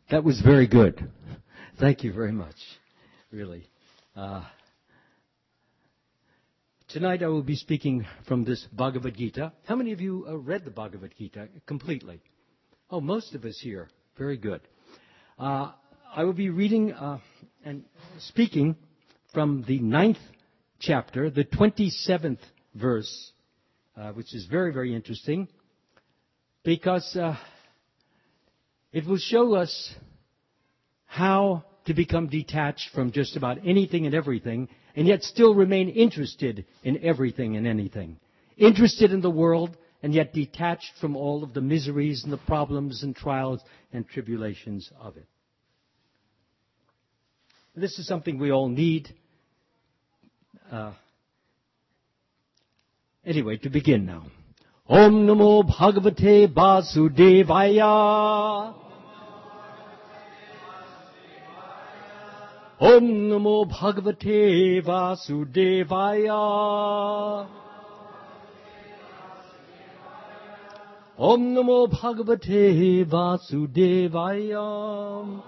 That was very good. Thank you very much, really. Tonight I will be speaking from this Bhagavad Gita. How many of you read the Bhagavad Gita completely? Oh, most of us here. Very good. I will be reading and speaking from the 9th chapter, the 27th verse, which is very, very interesting, because it will show us how to become detached from just about anything and everything, and yet still remain interested in everything and anything. Interested in the world, and yet detached from all of the miseries and the problems and trials and tribulations of it. This is something we all need. Anyway, to begin now. Om Namo Bhagavate Vasudevaya. Om Namo Bhagavate Vasudevaya. Om Namo Bhagavate Vasudevaya.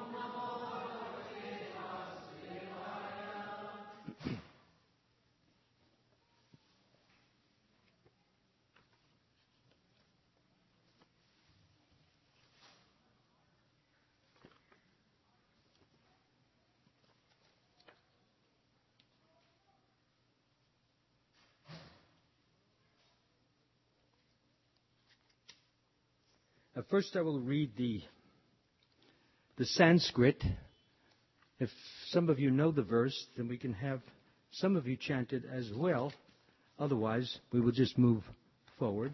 First I will read the Sanskrit. If some of you know the verse, then we can have some of you chant it as well. Otherwise, we will just move forward.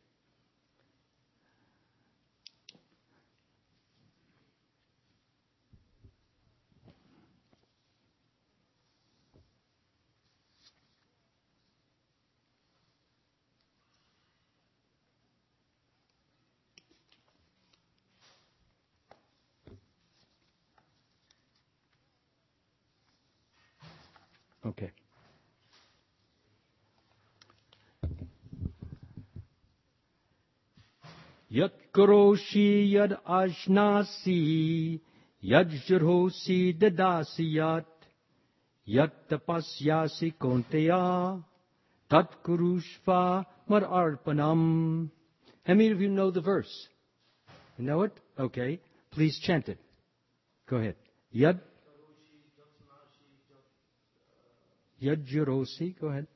Okay. Yat karoshi yad ajnasi yad jrosi dadasi yat yat tapasyasi konteya tat kurushva mararpanam. How many of you know the verse? You know it? Okay. Please chant it. Go ahead. Yad Yajrosi, go ahead.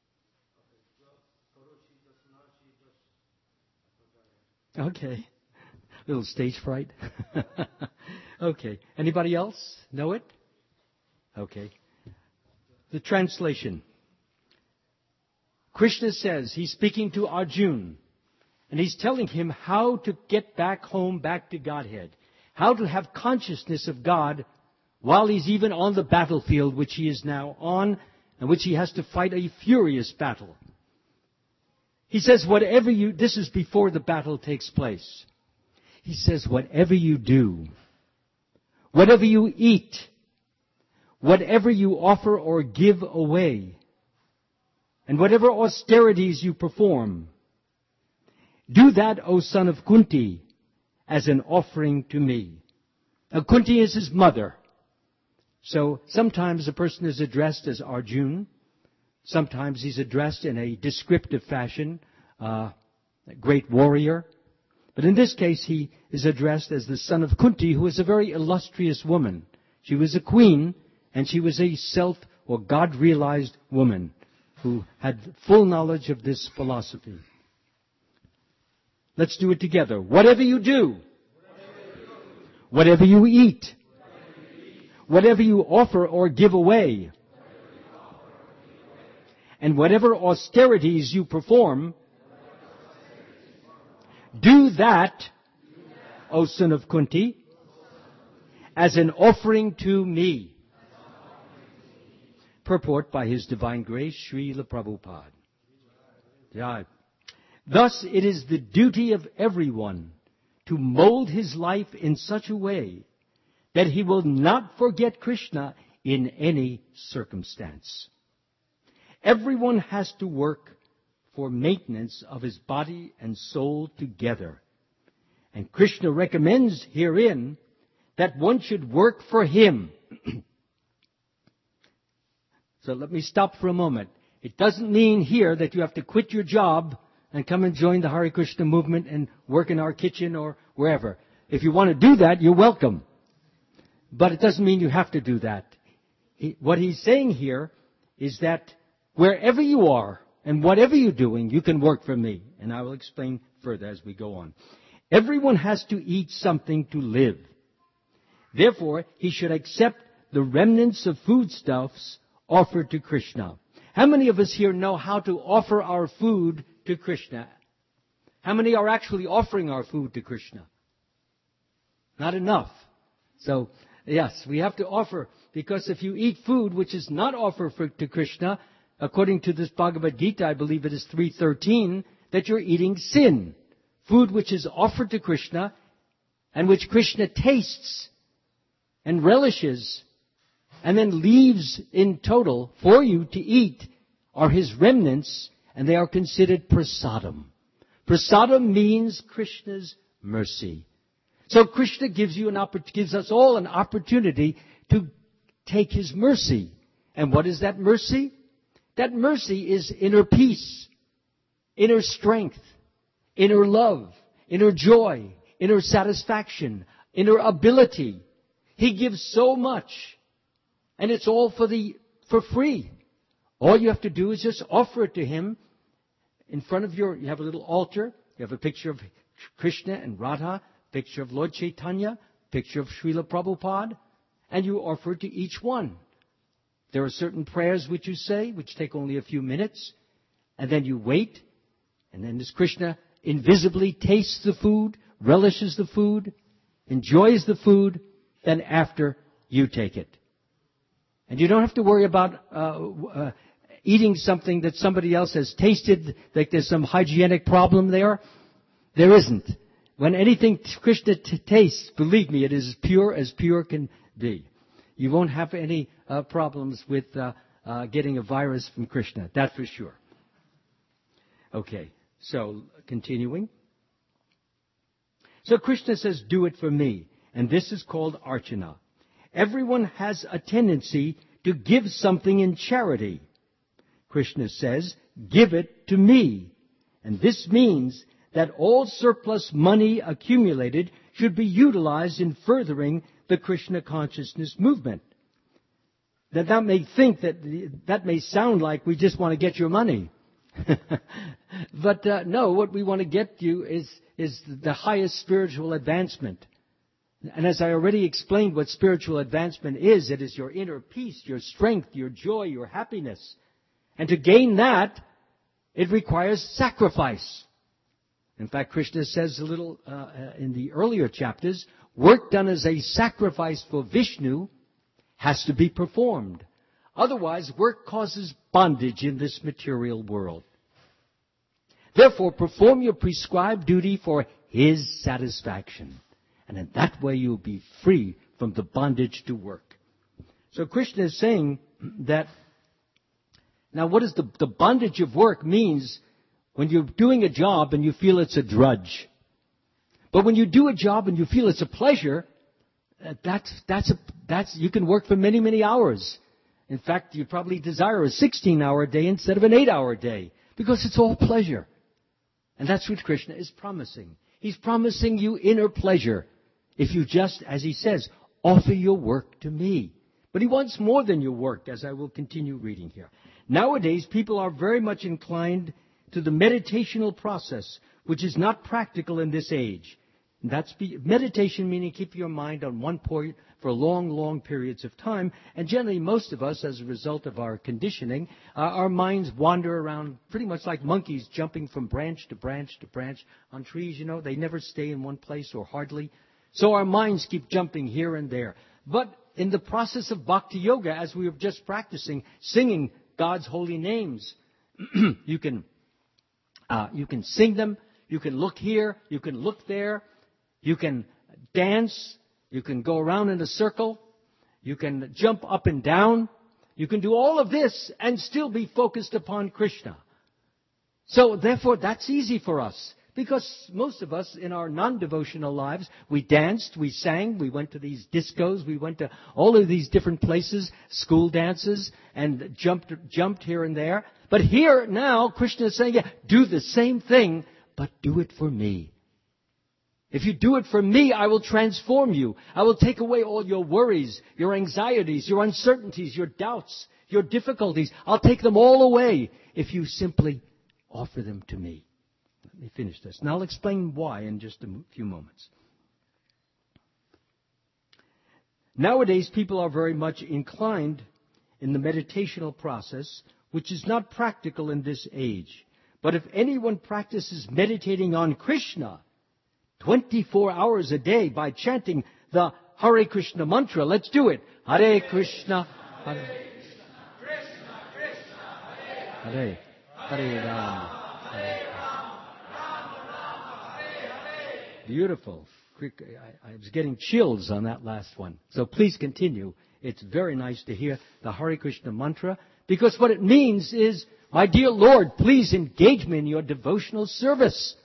Okay. Little stage fright. Okay. Anybody else know it? Okay. The translation. Krishna says, he's speaking to Arjuna, and he's telling him how to get back home, back to Godhead. How to have consciousness of God while he's even on the battlefield, which he is now on, in which he has to fight a furious battle. He says, this is before the battle takes place. He says, whatever you do, whatever you eat, whatever you offer or give away, and whatever austerities you perform, do that, O son of Kunti, as an offering to me. Now, Kunti is his mother. So sometimes a person is addressed as Arjuna. Sometimes he's addressed in a descriptive fashion, a great warrior. But in this case, he is addressed as the son of Kunti, who is a very illustrious woman. She was a queen, and she was a or God-realized woman who had full knowledge of this philosophy. Let's do it together. Whatever you do, whatever you eat, whatever you offer or give away, and whatever austerities you perform, do that, O son of Kunti, as an offering to me. Purport by His Divine Grace, Srila Prabhupada. Yeah. Thus, it is the duty of everyone to mold his life in such a way that he will not forget Krishna in any circumstance. Everyone has to work for maintenance of his body and soul together. And Krishna recommends herein that one should work for him. So let me stop for a moment. It doesn't mean here that you have to quit your job and come and join the Hare Krishna movement and work in our kitchen or wherever. If you want to do that, you're welcome. But it doesn't mean you have to do that. What he's saying here is that wherever you are and whatever you're doing, you can work for me. And I will explain further as we go on. Everyone has to eat something to live. Therefore, he should accept the remnants of foodstuffs offered to Krishna. How many of us here know how to offer our food to Krishna? How many are actually offering our food to Krishna? Not enough. So, yes, we have to offer, because if you eat food which is not offered to Krishna, according to this Bhagavad Gita, I believe it is 3:13, that you're eating sin. Food which is offered to Krishna and which Krishna tastes and relishes and then leaves in total for you to eat are his remnants, and they are considered prasadam. Prasadam means Krishna's mercy. So Krishna gives us all an opportunity to take his mercy. And what is that mercy? That mercy is inner peace, inner strength, inner love, inner joy, inner satisfaction, inner ability. He gives so much. And it's all for free. All you have to do is just offer it to him. In front of you have a little altar. You have a picture of Krishna and Radha, picture of Lord Chaitanya, picture of Srila Prabhupada, and you offer it to each one. There are certain prayers which you say, which take only a few minutes, and then you wait, and then as Krishna invisibly tastes the food, relishes the food, enjoys the food, then after you take it. And you don't have to worry about eating something that somebody else has tasted, like there's some hygienic problem there. There isn't. When anything Krishna tastes, believe me, it is as pure can be. You won't have any problems with getting a virus from Krishna. That's for sure. Okay, so continuing. So Krishna says, do it for me. And this is called Archana. Everyone has a tendency to give something in charity. Krishna says, give it to me. And this means that all surplus money accumulated should be utilized in furthering the Krishna consciousness movement. That may sound like we just want to get your money. But no, what we want to get you is the highest spiritual advancement. And as I already explained what spiritual advancement is, it is your inner peace, your strength, your joy, your happiness. And to gain that, it requires sacrifice. In fact, Krishna says a little in the earlier chapters, work done as a sacrifice for Vishnu has to be performed. Otherwise, work causes bondage in this material world. Therefore, perform your prescribed duty for his satisfaction. And in that way, you'll be free from the bondage to work. So Krishna is saying that, now what is the bondage of work means when you're doing a job and you feel it's a drudge. But when you do a job and you feel it's a pleasure, you can work for many, many hours. In fact, you probably desire a 16-hour day instead of an 8-hour day because it's all pleasure. And that's what Krishna is promising. He's promising you inner pleasure if you just, as he says, offer your work to me. But he wants more than your work, as I will continue reading here. Nowadays, people are very much inclined to the meditational process, which is not practical in this age. That's meditation, meaning keep your mind on one point for long, long periods of time. And generally, most of us, as a result of our conditioning, our minds wander around pretty much like monkeys jumping from branch to branch to branch on trees. You know, they never stay in one place, or hardly. So our minds keep jumping here and there. But in the process of bhakti yoga, as we were just practicing, singing God's holy names, you can sing them. You can look here. You can look there. You can dance. You can go around in a circle. You can jump up and down. You can do all of this and still be focused upon Krishna. So therefore, that's easy for us Because most of us in our non-devotional lives, we danced, we sang, we went to these discos, we went to all of these different places, school dances, and jumped here and there. But here now, Krishna is saying, yeah, do the same thing, but do it for me. If you do it for me, I will transform you. I will take away all your worries, your anxieties, your uncertainties, your doubts, your difficulties. I'll take them all away if you simply offer them to me. Let me finish this. And I'll explain why in just a few moments. Nowadays, people are very much inclined in the meditational process, which is not practical in this age. But if anyone practices meditating on Krishna 24 hours a day by chanting the Hare Krishna mantra. Let's do it. Hare Krishna, Hare Krishna, Krishna Krishna, Hare Rama, Hare Rama, Hare. Beautiful. I was getting chills on that last one. So please continue. It's very nice to hear the Hare Krishna mantra, because what it means is, my dear Lord, please engage me in your devotional service.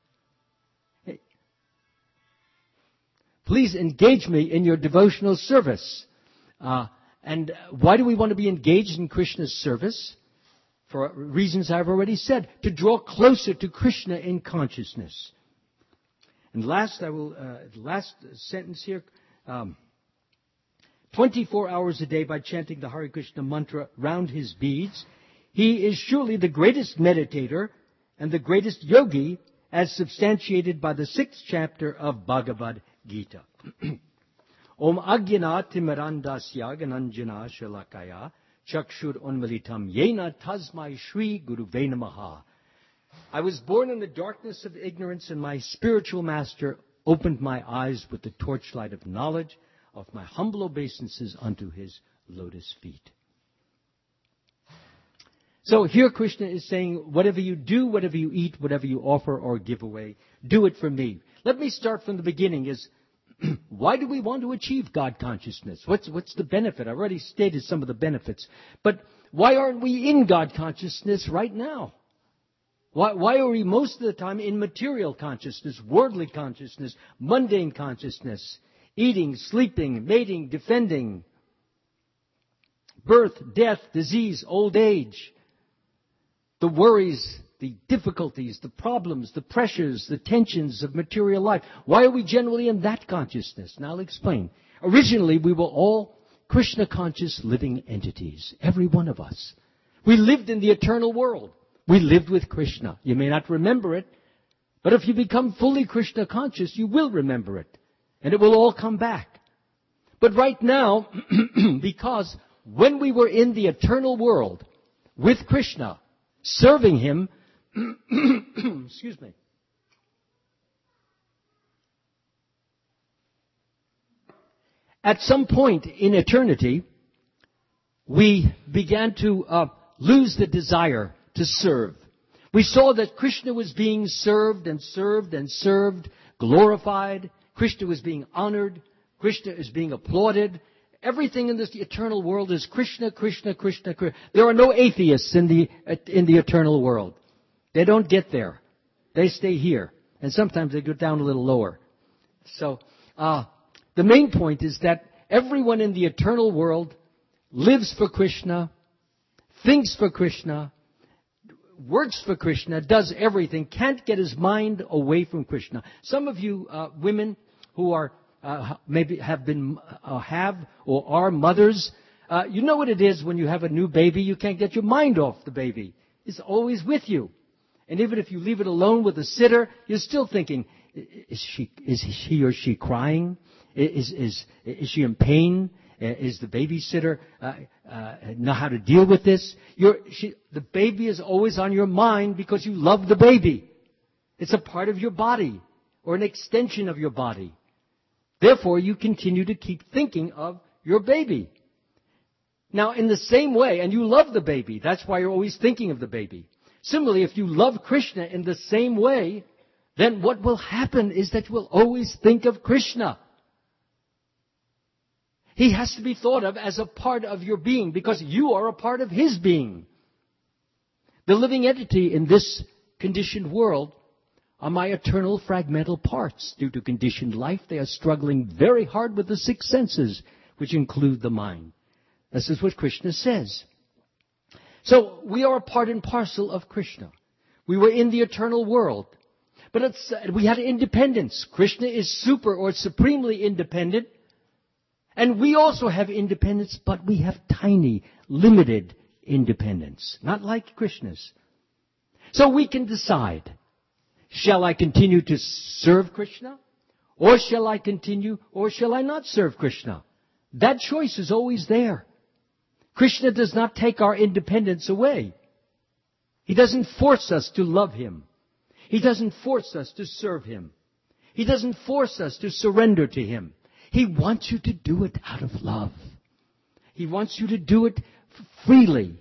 Please engage me in your devotional service. And why do we want to be engaged in Krishna's service? For reasons I've already said. To draw closer to Krishna in consciousness. And last sentence here. 24 hours a day by chanting the Hare Krishna mantra round his beads. He is surely the greatest meditator and the greatest yogi, as substantiated by the 6th chapter of Bhagavad Gita. Om Agyana Timirandasya Gananjana Shalakaya Chakshur Unmalitam Yena Tasmai Shri Guruve Namaha. I was born in the darkness of ignorance, and my spiritual master opened my eyes with the torchlight of knowledge of my humble obeisances unto his lotus feet. So here Krishna is saying, whatever you do, whatever you eat, whatever you offer or give away, do it for me. Let me start from the beginning. Why do we want to achieve God consciousness? What's the benefit? I already stated some of the benefits. But why aren't we in God consciousness right now? Why are we most of the time in material consciousness, worldly consciousness, mundane consciousness, eating, sleeping, mating, defending, birth, death, disease, old age, the worries, the difficulties, the problems, the pressures, the tensions of material life? Why are we generally in that consciousness? Now I'll explain. Originally, we were all Krishna-conscious living entities, every one of us. We lived in the eternal world. We lived with Krishna. You may not remember it, but if you become fully Krishna-conscious, you will remember it, and it will all come back. But right now, because when we were in the eternal world with Krishna, serving him, excuse me, at some point in eternity, we began to lose the desire to serve. We saw that Krishna was being served and served and served, glorified. Krishna was being honored. Krishna is being applauded. Everything in this eternal world is Krishna, Krishna, Krishna, Krishna. There are no atheists in the eternal world. They don't get there. They stay here. And sometimes they go down a little lower. So, the main point is that everyone in the eternal world lives for Krishna, thinks for Krishna, works for Krishna, does everything, can't get his mind away from Krishna. Some of you women who are maybe have or are mothers, you know what it is when you have a new baby. You can't get your mind off the baby. It's always with you. And even if you leave it alone with a sitter, you're still thinking, is he or she crying? Is she in pain? Is the babysitter know how to deal with this? The baby is always on your mind because you love the baby. It's a part of your body or an extension of your body. Therefore, you continue to keep thinking of your baby. Now, in the same way, and you love the baby, that's why you're always thinking of the baby. Similarly, if you love Krishna in the same way, then what will happen is that you will always think of Krishna. He has to be thought of as a part of your being because you are a part of his being. The living entity in this conditioned world are my eternal fragmental parts. Due to conditioned life, they are struggling very hard with the six senses, which include the mind. This is what Krishna says. So we are a part and parcel of Krishna. We were in the eternal world. But we had independence. Krishna is super or supremely independent. And we also have independence, but we have tiny, limited independence. Not like Krishna's. So we can decide, shall I continue to serve Krishna? Or shall I continue, or shall I not serve Krishna? That choice is always there. Krishna does not take our independence away. He doesn't force us to love Him. He doesn't force us to serve Him. He doesn't force us to surrender to Him. He wants you to do it out of love. He wants you to do it freely,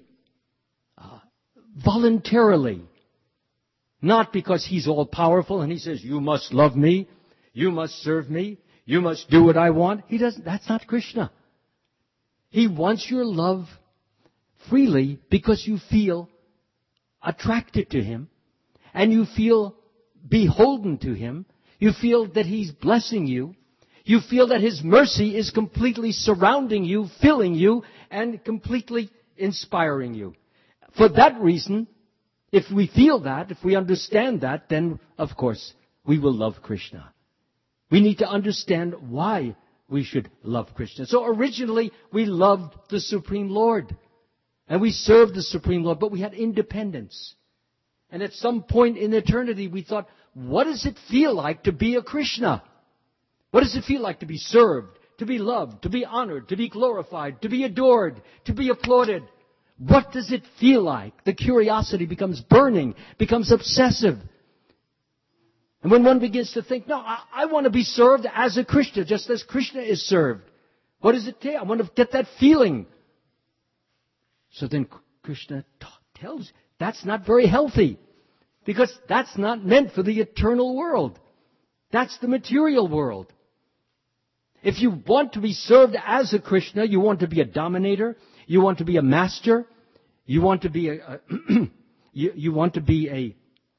voluntarily. Not because He's all-powerful and He says, you must love me, you must serve me, you must do what I want. He doesn't. That's not Krishna. He wants your love freely because you feel attracted to Him and you feel beholden to Him. You feel that He's blessing you. You feel that His mercy is completely surrounding you, filling you, and completely inspiring you. For that reason, if we feel that, if we understand that, then, of course, we will love Krishna. We need to understand why we should love Krishna. So originally, we loved the Supreme Lord. And we served the Supreme Lord, but we had independence. And at some point in eternity, we thought, what does it feel like to be a Krishna? What does it feel like to be served, to be loved, to be honored, to be glorified, to be adored, to be applauded? What does it feel like? The curiosity becomes burning, becomes obsessive. And when one begins to think, no, I want to be served as a Krishna, just as Krishna is served. What does it take? I want to get that feeling. So then Krishna tells, that's not very healthy. Because that's not meant for the eternal world. That's the material world. If you want to be served as a Krishna, you want to be a dominator, you want to be a master, you want to be you want to be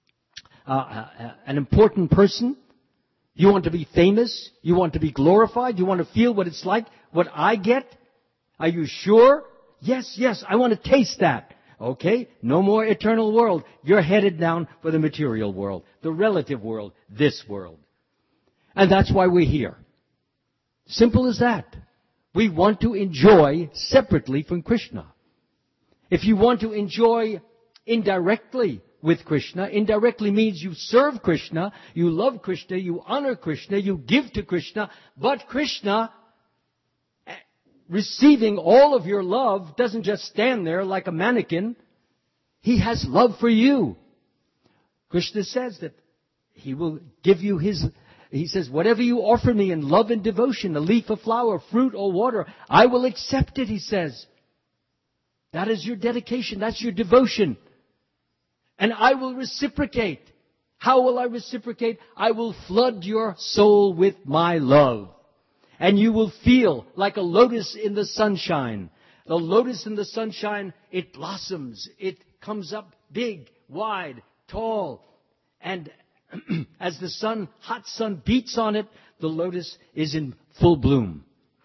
an important person, you want to be famous, you want to be glorified, you want to feel what it's like, what I get. Are you sure? Yes, I want to taste that. Okay, no more eternal world. You're headed down for the material world, the relative world, this world. And that's why we're here. Simple as that. We want to enjoy separately from Krishna. If you want to enjoy indirectly with Krishna, indirectly means you serve Krishna, you love Krishna, you honor Krishna, you give to Krishna, but Krishna, receiving all of your love, doesn't just stand there like a mannequin. He has love for you. Krishna says that He will give you He says, whatever you offer me in love and devotion, a leaf, a flower, fruit, or water, I will accept it, He says. That is your dedication. That's your devotion. And I will reciprocate. How will I reciprocate? I will flood your soul with my love. And you will feel like a lotus in the sunshine. The lotus in the sunshine, it blossoms. It comes up big, wide, tall. And as the hot sun beats on it, the lotus is in full bloom.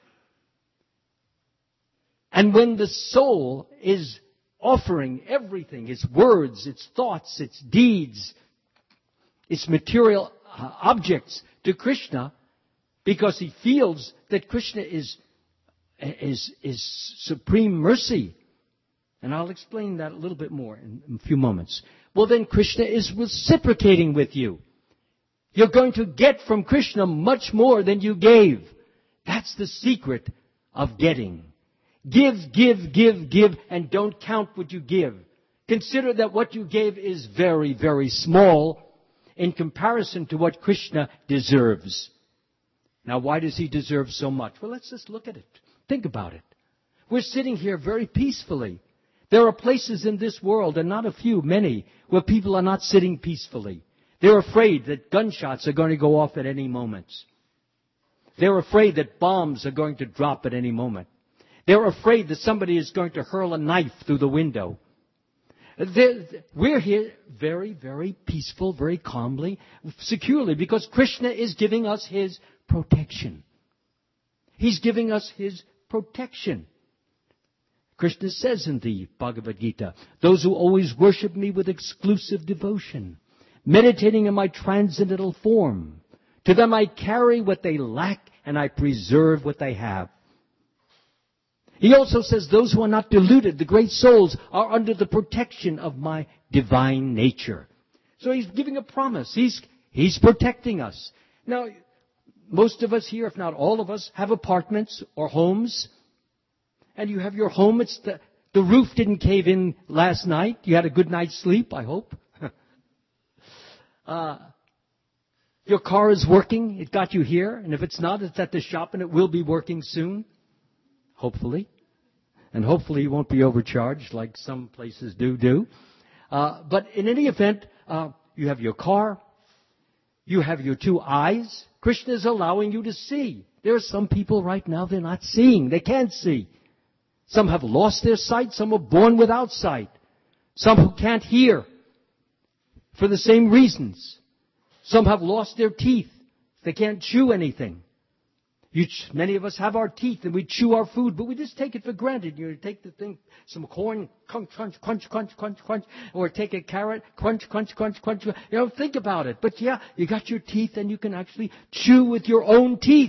And when the soul is offering everything, its words, its thoughts, its deeds, its material objects to Krishna, because he feels that Krishna is supreme mercy. And I'll explain that a little bit more in a few moments. Well, then Krishna is reciprocating with you. You're going to get from Krishna much more than you gave. That's the secret of getting. Give, and don't count what you give. Consider that what you gave is very, very small in comparison to what Krishna deserves. Now, why does He deserve so much? Well, let's just look at it. Think about it. We're sitting here very peacefully. There are places in this world, and not a few, many, where people are not sitting peacefully. They're afraid that gunshots are going to go off at any moment. They're afraid that bombs are going to drop at any moment. They're afraid that somebody is going to hurl a knife through the window. We're here very, very peaceful, very calmly, securely, because Krishna is giving us His protection. He's giving us His protection. Krishna says in the Bhagavad Gita, those who always worship me with exclusive devotion, meditating in my transcendental form, to them I carry what they lack and I preserve what they have. He also says those who are not deluded, the great souls, are under the protection of my divine nature. So He's giving a promise. He's protecting us. Now, most of us here, if not all of us, have apartments or homes. And you have your home. It's the roof didn't cave in last night. You had a good night's sleep, I hope. Your car is working. It got you here. And if it's not, it's at the shop and it will be working soon. Hopefully. And hopefully you won't be overcharged like some places do. But in any event, you have your car. You have your two eyes. Krishna is allowing you to see. There are some people right now, they're not seeing. They can't see. Some have lost their sight. Some are born without sight. Some who can't hear for the same reasons. Some have lost their teeth. They can't chew anything. Many of us have our teeth and we chew our food, but we just take it for granted. You take the thing, some corn, crunch, crunch, crunch, crunch, crunch, crunch, or take a carrot, crunch, crunch, crunch, crunch. Think about it. But yeah, you got your teeth and you can actually chew with your own teeth.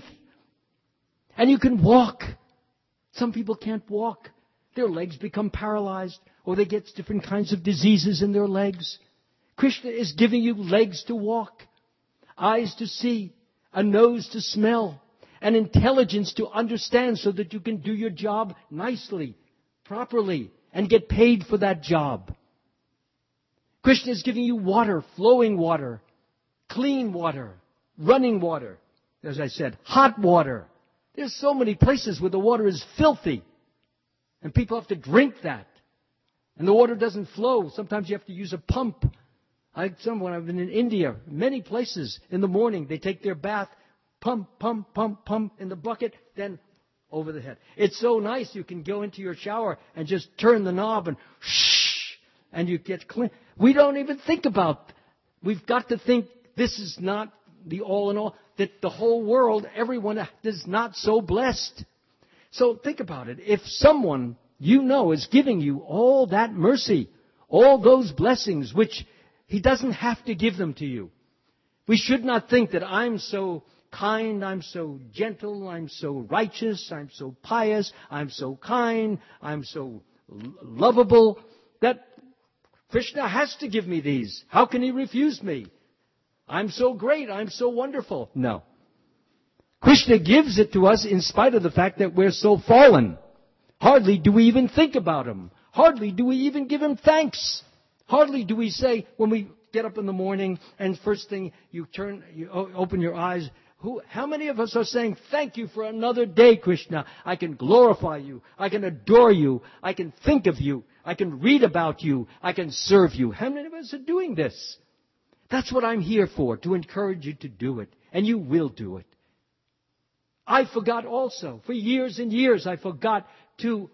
And you can walk. Some people can't walk. Their legs become paralyzed or they get different kinds of diseases in their legs. Krishna is giving you legs to walk, eyes to see, a nose to smell, and intelligence to understand so that you can do your job nicely, properly, and get paid for that job. Krishna is giving you water, flowing water, clean water, running water, as I said, hot water. There's so many places where the water is filthy, and people have to drink that. And the water doesn't flow. Sometimes you have to use a pump. When I've been in India, many places in the morning, they take their bath, pump, pump, pump, pump in the bucket, then over the head. It's so nice you can go into your shower and just turn the knob and shh, and you get clean. We don't even think about, we've got to think this is not the all in all, that the whole world, everyone is not so blessed. So think about it. If someone you know is giving you all that mercy, all those blessings, which He doesn't have to give them to you. We should not think that I'm so kind, I'm so gentle, I'm so righteous, I'm so pious, I'm so kind, I'm so lovable, that Krishna has to give me these. How can He refuse me? I'm so great, I'm so wonderful. No. Krishna gives it to us in spite of the fact that we're so fallen. Hardly do we even think about Him. Hardly do we even give Him thanks. Hardly do we say, when we get up in the morning and first thing you open your eyes, how many of us are saying, thank you for another day, Krishna. I can glorify you. I can adore you. I can think of you. I can read about you. I can serve you. How many of us are doing this? That's what I'm here for, to encourage you to do it. And you will do it. I forgot also. For years and years, I forgot to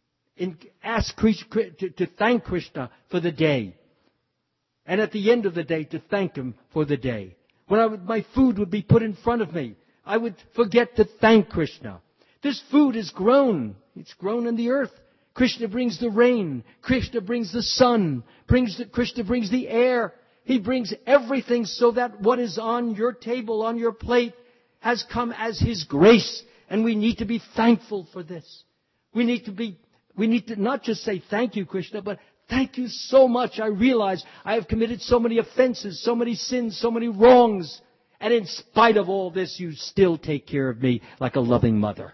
ask to thank Krishna for the day. And at the end of the day, to thank Him for the day. When my food would be put in front of me, I would forget to thank Krishna. This food is grown. It's grown in the earth. Krishna brings the rain. Krishna brings the sun. Krishna brings the air. He brings everything so that what is on your table, on your plate, has come as His grace. And we need to be thankful for this. We need to not just say thank you, Krishna, but thank you so much. I realize I have committed so many offenses, so many sins, so many wrongs. And in spite of all this, you still take care of me like a loving mother.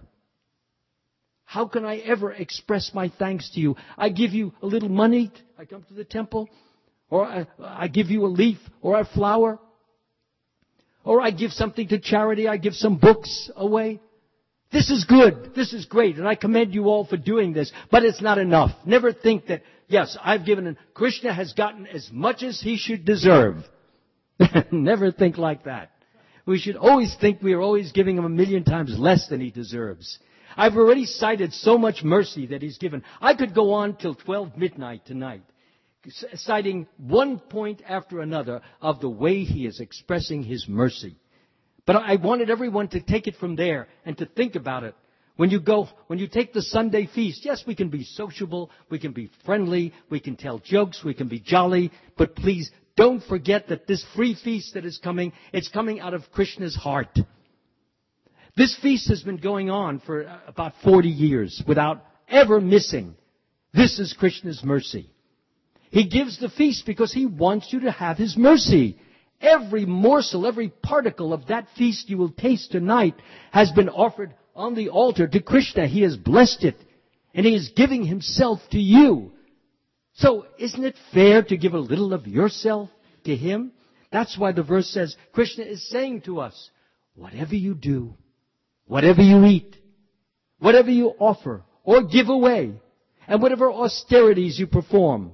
How can I ever express my thanks to you? I give you a little money. I come to the temple. Or I give you a leaf or a flower. Or I give something to charity. I give some books away. This is good. This is great. And I commend you all for doing this. But it's not enough. Never think that, yes, I've given him. Krishna has gotten as much as he should deserve. Never think like that. We should always think we are always giving him 1,000,000 times less than he deserves. I've already cited so much mercy that he's given. I could go on till 12 midnight tonight. citing one point after another of the way he is expressing his mercy. But I wanted everyone to take it from there and to think about it. When you take the Sunday feast, yes, we can be sociable, we can be friendly, we can tell jokes, we can be jolly, but please don't forget that this free feast that is coming, it's coming out of Krishna's heart. This feast has been going on for about 40 years without ever missing. This is Krishna's mercy. He gives the feast because he wants you to have his mercy. Every morsel, every particle of that feast you will taste tonight has been offered on the altar to Krishna. He has blessed it, and he is giving himself to you. So isn't it fair to give a little of yourself to him? That's why the verse says, Krishna is saying to us, whatever you do, whatever you eat, whatever you offer or give away, and whatever austerities you perform,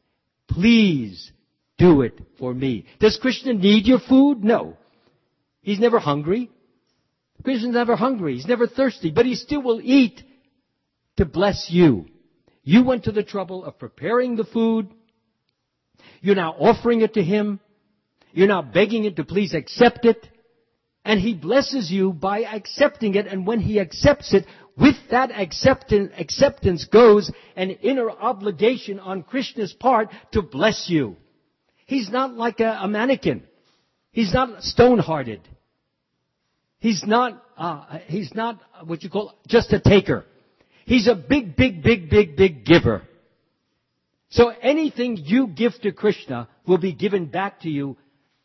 please do it for me. Does Krishna need your food? No. He's never hungry. Krishna's never hungry. He's never thirsty. But he still will eat to bless you. You went to the trouble of preparing the food. You're now offering it to him. You're now begging him to please accept it. And he blesses you by accepting it. And when he accepts it, with that acceptance goes an inner obligation on Krishna's part to bless you. He's not like a mannequin. He's not stone-hearted. He's not what you call just a taker. He's a big giver. So anything you give to Krishna will be given back to you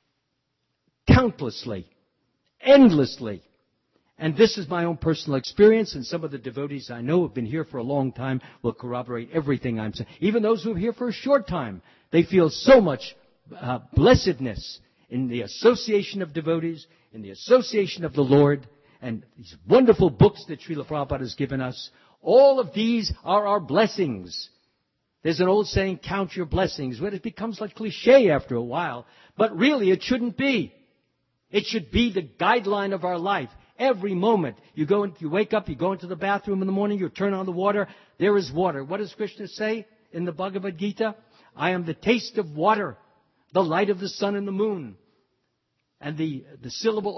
countlessly, endlessly. And this is my own personal experience, and some of the devotees I know have been here for a long time will corroborate everything I'm saying. Even those who are here for a short time, they feel so much blessedness in the association of devotees, in the association of the Lord, and these wonderful books that Srila Prabhupada has given us. All of these are our blessings. There's an old saying, count your blessings, but it becomes like cliche after a while. But really, it shouldn't be. It should be the guideline of our life. Every moment you wake up, you go into the bathroom in the morning, you turn on the water, there is water. What does Krishna say in the Bhagavad Gita? I am the taste of water, the light of the sun and the moon, and the syllable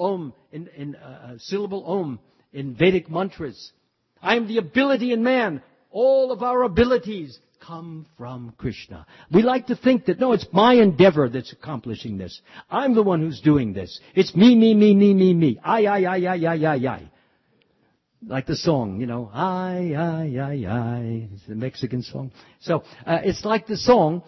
om in Vedic mantras. I am the ability in man. All of our abilities come from Krishna. We like to think that, no, it's my endeavor that's accomplishing this. I'm the one who's doing this. It's me. I. Like the song, I. It's the Mexican song. So, it's like the song,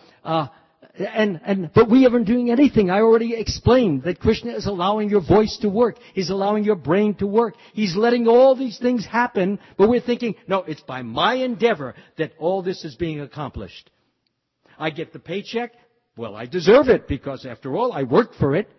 but we haven't doing anything. I already explained that Krishna is allowing your voice to work. He's allowing your brain to work. He's letting all these things happen, but we're thinking, no, it's by my endeavor that all this is being accomplished. I get the paycheck. Well, I deserve it because after all, I worked for it.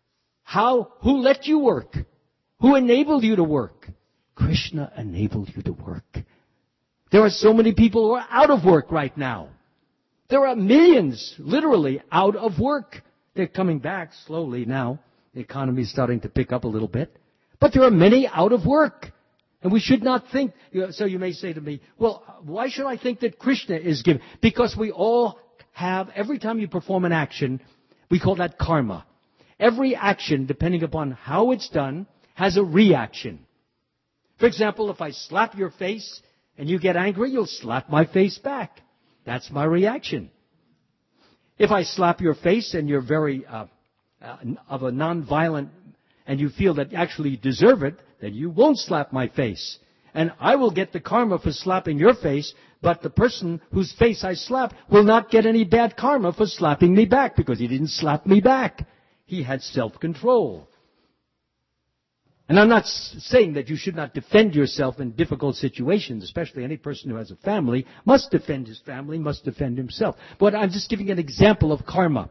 Who let you work? Who enabled you to work? Krishna enabled you to work. There are so many people who are out of work right now. There are millions, literally, out of work. They're coming back slowly now. The economy is starting to pick up a little bit. But there are many out of work. And we should not think, so you may say to me, well, why should I think that Krishna is giving? Because we all have, every time you perform an action, we call that karma. Every action, depending upon how it's done, has a reaction. For example, if I slap your face and you get angry, you'll slap my face back. That's my reaction. If I slap your face and you're very of a non-violent and you feel that actually you deserve it, then you won't slap my face. And I will get the karma for slapping your face, but the person whose face I slap will not get any bad karma for slapping me back because he didn't slap me back. He had self-control. And I'm not saying that you should not defend yourself in difficult situations, especially any person who has a family must defend his family, must defend himself. But I'm just giving an example of karma.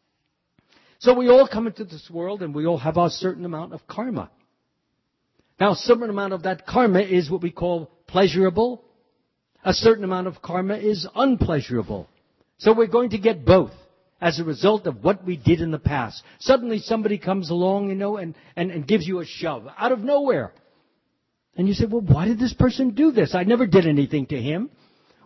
So we all come into this world and we all have our certain amount of karma. Now, a certain amount of that karma is what we call pleasurable. A certain amount of karma is unpleasurable. So we're going to get both as a result of what we did in the past. Suddenly somebody comes along, and gives you a shove out of nowhere. And you say, well, why did this person do this? I never did anything to him.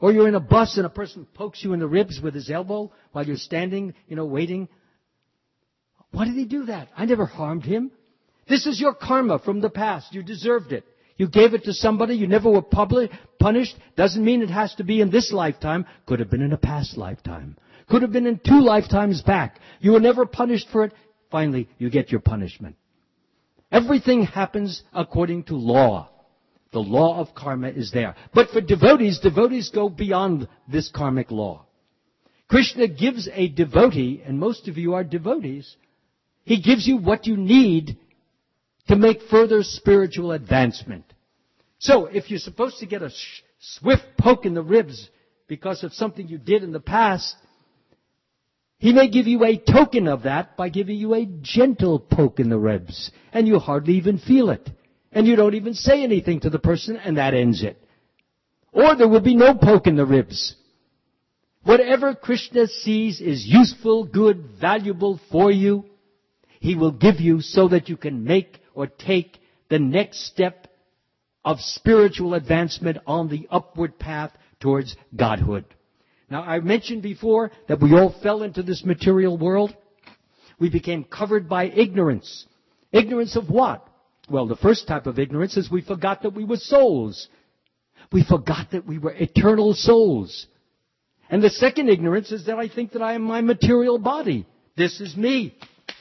Or you're in a bus and a person pokes you in the ribs with his elbow while you're standing, waiting. Why did he do that? I never harmed him. This is your karma from the past. You deserved it. You gave it to somebody. You never were punished. Doesn't mean it has to be in this lifetime. Could have been in a past lifetime. Could have been in 2 lifetimes back. You were never punished for it. Finally, you get your punishment. Everything happens according to law. The law of karma is there. But for devotees go beyond this karmic law. Krishna gives a devotee, and most of you are devotees, he gives you what you need to make further spiritual advancement. So, if you're supposed to get a swift poke in the ribs because of something you did in the past, he may give you a token of that by giving you a gentle poke in the ribs, and you hardly even feel it. And you don't even say anything to the person, and that ends it. Or there will be no poke in the ribs. Whatever Krishna sees is useful, good, valuable for you, he will give you so that you can make or take the next step of spiritual advancement on the upward path towards Godhood. Now, I mentioned before that we all fell into this material world. We became covered by ignorance. Ignorance of what? Well, the first type of ignorance is we forgot that we were souls. We forgot that we were eternal souls. And the second ignorance is that I think that I am my material body. This is me.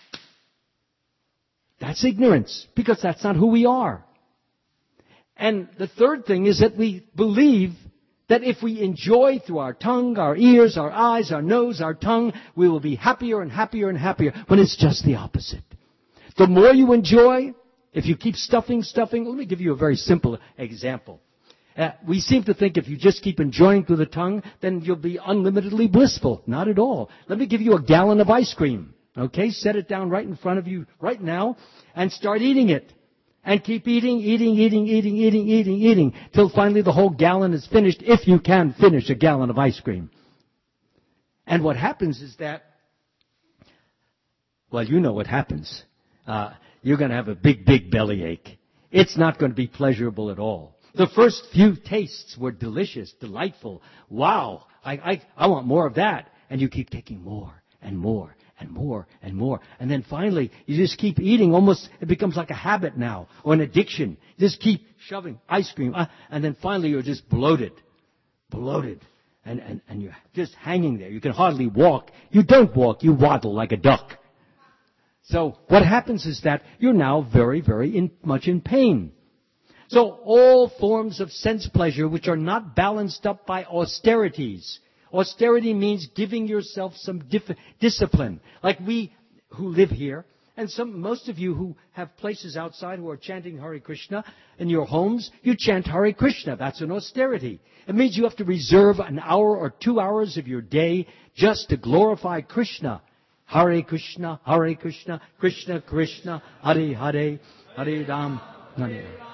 That's ignorance, because that's not who we are. And the third thing is that we believe that if we enjoy through our tongue, our ears, our eyes, our nose, our tongue, we will be happier and happier and happier, when it's just the opposite. The more you enjoy, if you keep stuffing, let me give you a very simple example. We seem to think if you just keep enjoying through the tongue, then you'll be unlimitedly blissful. Not at all. Let me give you a gallon of ice cream. Okay, set it down right in front of you right now and start eating it. And keep eating, till finally the whole gallon is finished, if you can finish a gallon of ice cream. And what happens is that, well, you know what happens. You're going to have a big bellyache. It's not going to be pleasurable at all. The first few tastes were delicious, delightful. Wow, I want more of that. And you keep taking more and more and more and more. And then finally, you just keep eating. Almost, it becomes like a habit now, or an addiction. You just keep shoving ice cream. And then finally, you're just bloated. And you're just hanging there. You can hardly walk. You don't walk. You waddle like a duck. So what happens is that you're now very much in pain. So all forms of sense pleasure which are not balanced up by austerities. Austerity means giving yourself some discipline. Like we who live here, and most of you who have places outside who are chanting Hare Krishna in your homes, you chant Hare Krishna. That's an austerity. It means you have to reserve an hour or 2 hours of your day just to glorify Krishna. Hare Krishna, Krishna Krishna, Hare Hare, Hare Ram, Hare Ram.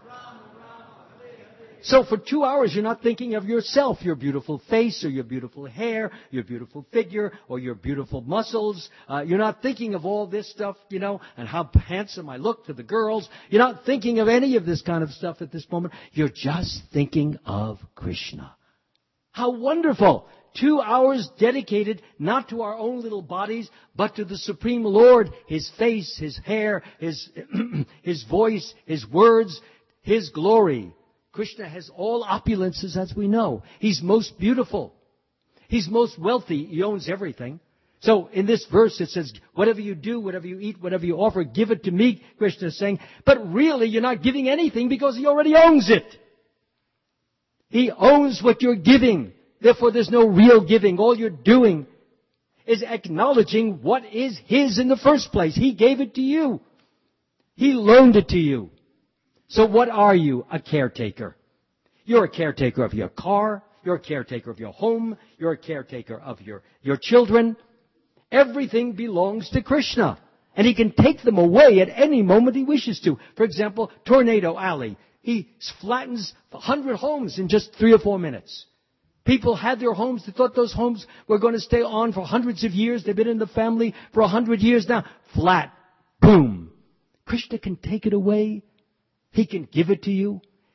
So for 2 hours, you're not thinking of yourself, your beautiful face, or your beautiful hair, your beautiful figure, or your beautiful muscles. You're not thinking of all this stuff, and how handsome I look to the girls. You're not thinking of any of this kind of stuff at this moment. You're just thinking of Krishna. How wonderful! 2 hours dedicated not to our own little bodies, but to the Supreme Lord, His face, His hair, His voice, His words, His glory. Krishna has all opulences, as we know. He's most beautiful. He's most wealthy. He owns everything. So in this verse it says, whatever you do, whatever you eat, whatever you offer, give it to me, Krishna is saying. But really you're not giving anything because He already owns it. He owns what you're giving. Therefore there's no real giving. All you're doing is acknowledging what is His in the first place. He gave it to you. He loaned it to you. So what are you? A caretaker. You're a caretaker of your car. You're a caretaker of your home. You're a caretaker of your children. Everything belongs to Krishna. And He can take them away at any moment He wishes to. For example, Tornado Alley. He flattens 100 homes in just 3 or 4 minutes. People had their homes. They thought those homes were going to stay on for hundreds of years. They've been in the family for 100 years now. Flat. Boom. Krishna can take it away. He can give it to you.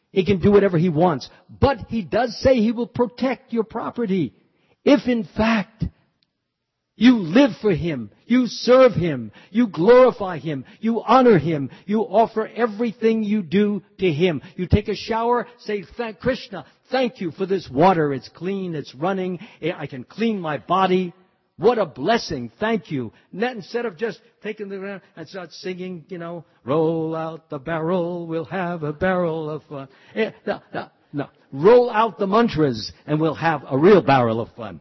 He can do whatever he wants. But he does say he will protect your property. If in fact you live for him, you serve him, you glorify him, you honor him, you offer everything you do to him. You take a shower, say, "Thank Krishna, thank you for this water. It's clean, it's running, I can clean my body. What a blessing, thank you." And that instead of just taking the ground and start singing, "Roll out the barrel, we'll have a barrel of fun." No. Roll out the mantras and we'll have a real barrel of fun.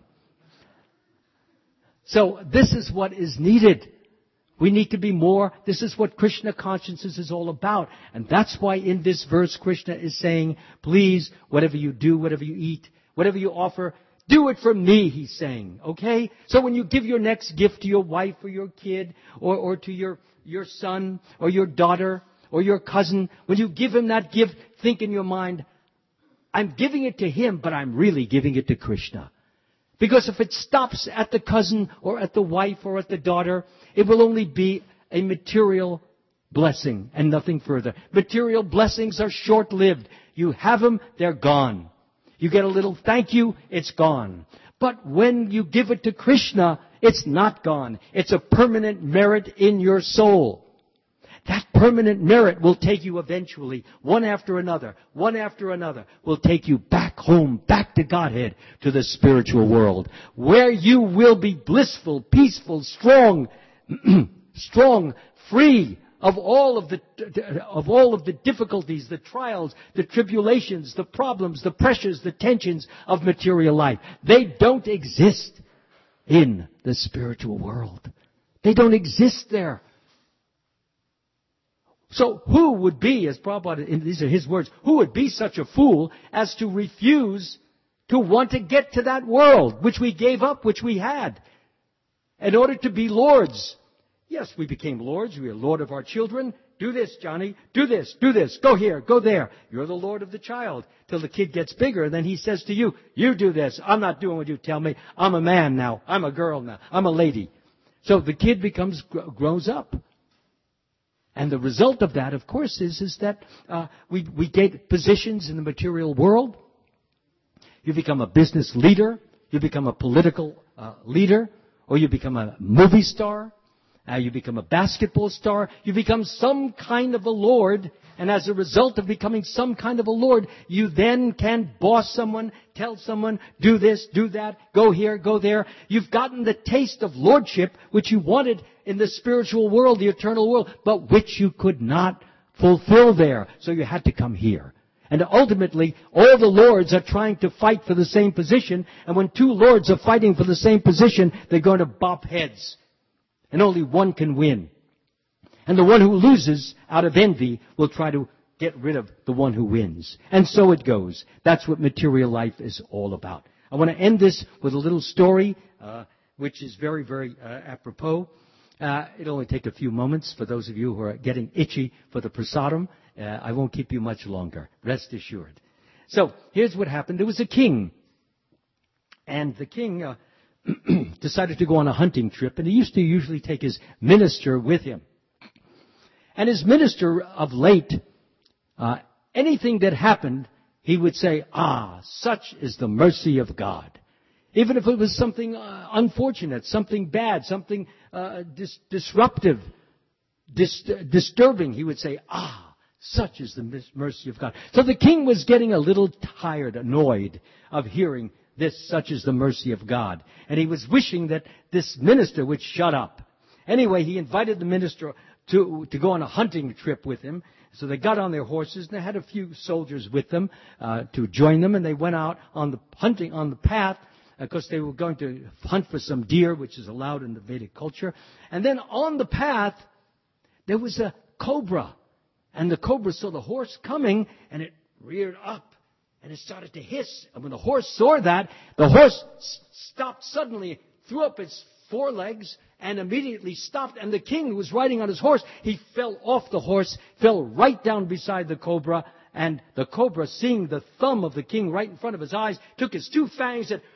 So this is what is needed. We need to be more. This is what Krishna consciousness is all about. And that's why in this verse Krishna is saying, please, whatever you do, whatever you eat, whatever you offer, do it for me, he's saying. Okay? So when you give your next gift to your wife or your kid or to your son or your daughter or your cousin, when you give him that gift, think in your mind, I'm giving it to him, but I'm really giving it to Krishna. Because if it stops at the cousin or at the wife or at the daughter, it will only be a material blessing and nothing further. Material blessings are short-lived. You have them, they're gone. You get a little thank you, it's gone. But when you give it to Krishna, it's not gone. It's a permanent merit in your soul. That permanent merit will take you eventually, one after another, will take you back home, back to Godhead, to the spiritual world, where you will be blissful, peaceful, strong, free of all of the difficulties, the trials, the tribulations, the problems, the pressures, the tensions of material life. They don't exist in the spiritual world. They don't exist there. So who would be, as Prabhupada, these are his words, who would be such a fool as to refuse to want to get to that world, which we gave up, which we had, in order to be lords? Yes, we became lords. We are lord of our children. Do this, Johnny. Do this. Do this. Go here. Go there. You're the lord of the child. Till the kid gets bigger, then he says to you, you do this. I'm not doing what you tell me. I'm a man now. I'm a girl now. I'm a lady. So the kid grows up. And the result of that, of course, is that we get positions in the material world. You become a business leader. You become a political leader. Or you become a movie star. You become a basketball star. You become some kind of a lord. And as a result of becoming some kind of a lord, you then can boss someone, tell someone, do this, do that, go here, go there. You've gotten the taste of lordship, which you wanted in the spiritual world, the eternal world, but which you could not fulfill there. So you had to come here. And ultimately, all the lords are trying to fight for the same position. And when two lords are fighting for the same position, they're going to bop heads. And only one can win. And the one who loses out of envy will try to get rid of the one who wins. And so it goes. That's what material life is all about. I want to end this with a little story, which is very, very apropos. It'll only take a few moments for those of you who are getting itchy for the prasadam. I won't keep you much longer. Rest assured. So, here's what happened. There was a king. And the king decided to go on a hunting trip. And he used to usually take his minister with him. And his minister of late, anything that happened, he would say, such is the mercy of God. Even if it was something unfortunate, something bad, something disruptive, disturbing, he would say, such is the mercy of God. So the king was getting a little tired, annoyed of hearing this, such is the mercy of God. And he was wishing that this minister would shut up. Anyway, he invited the minister to go on a hunting trip with him. So they got on their horses, and they had a few soldiers with them to join them, and they went out on the hunting on the path, because they were going to hunt for some deer, which is allowed in the Vedic culture. And then on the path, there was a cobra. And the cobra saw the horse coming, and it reared up, and it started to hiss. And when the horse saw that, the horse stopped suddenly, threw up its forelegs, and immediately stopped. And the king, who was riding on his horse, he fell off the horse, fell right down beside the cobra. And the cobra, seeing the thumb of the king right in front of his eyes, took his two fangs and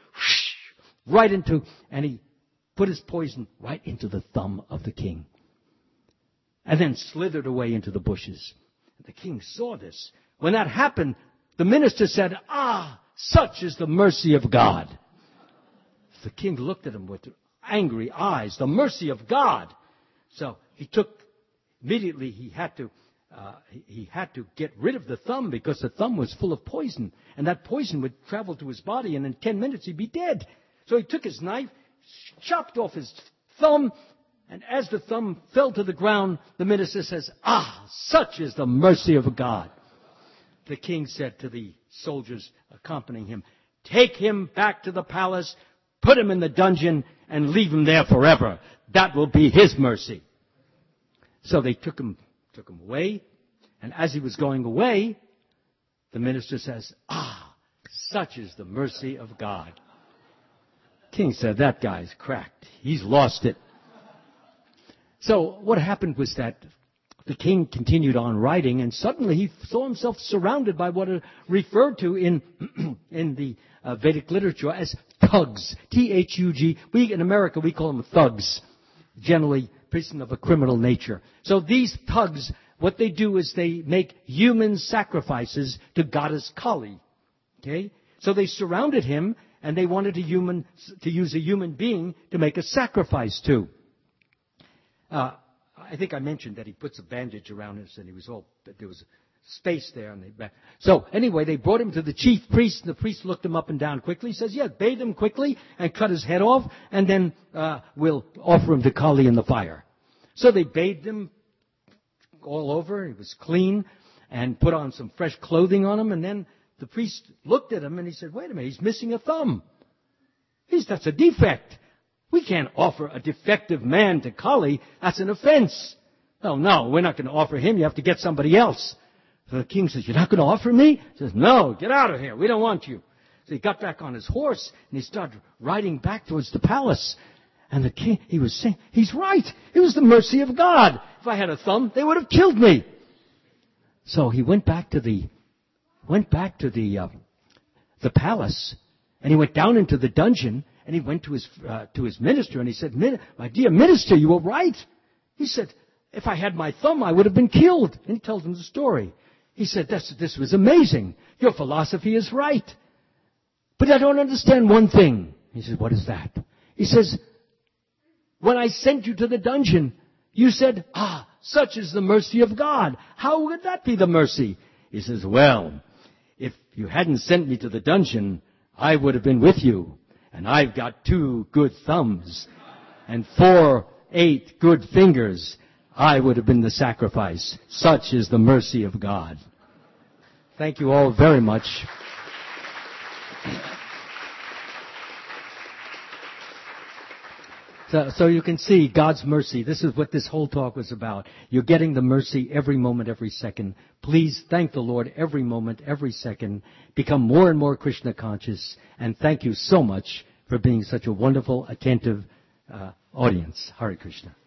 and he put his poison right into the thumb of the king. And then slithered away into the bushes. The king saw this. when that happened, the minister said, such is the mercy of God. The king looked at him with angry eyes. The mercy of God. So immediately he had to get rid of the thumb because the thumb was full of poison. And that poison would travel to his body and in 10 minutes he'd be dead. So he took his knife, chopped off his thumb, and as the thumb fell to the ground, the minister says, such is the mercy of God. The king said to the soldiers accompanying him, take him back to the palace, put him in the dungeon, and leave him there forever. That will be his mercy. So they took him away, and as he was going away, the minister says, such is the mercy of God. King said, that guy's cracked. He's lost it. So what happened was that the king continued on writing, and suddenly he saw himself surrounded by what are referred to in the Vedic literature as thugs. T-H-U-G. In America, we call them thugs. Generally, person of a criminal nature. So these thugs, what they do is they make human sacrifices to goddess Kali. Okay? So they surrounded him, and they wanted to use a human being to make a sacrifice to. I think I mentioned that he puts a bandage around us, and there was space there. So anyway, they brought him to the chief priest, and the priest looked him up and down quickly. He says, bathe him quickly and cut his head off, and then we'll offer him to Kali in the fire. So they bathed him all over. He was clean, and put on some fresh clothing on him, and then the priest looked at him, and he said, wait a minute, he's missing a thumb. That's a defect. We can't offer a defective man to Kali. That's an offense. Oh, no, we're not going to offer him. You have to get somebody else. So the king says, you're not going to offer me? He says, no, get out of here. We don't want you. So he got back on his horse, and he started riding back towards the palace. And the king, he was saying, he's right. It was the mercy of God. If I had a thumb, they would have killed me. So he went back to the palace, and he went down into the dungeon, and he went to his minister, and he said, my dear minister, you were right. He said, if I had my thumb, I would have been killed. And he tells him the story. He said, this was amazing. Your philosophy is right. But I don't understand one thing. He says, what is that? He says, when I sent you to the dungeon, you said, such is the mercy of God. How would that be the mercy? He says, well, if you hadn't sent me to the dungeon, I would have been with you. And I've got 2 good thumbs and 8 good fingers. I would have been the sacrifice. Such is the mercy of God. Thank you all very much. So you can see God's mercy. This is what this whole talk was about. You're getting the mercy every moment, every second. Please thank the Lord every moment, every second. Become more and more Krishna conscious. And thank you so much for being such a wonderful, attentive audience. Hare Krishna.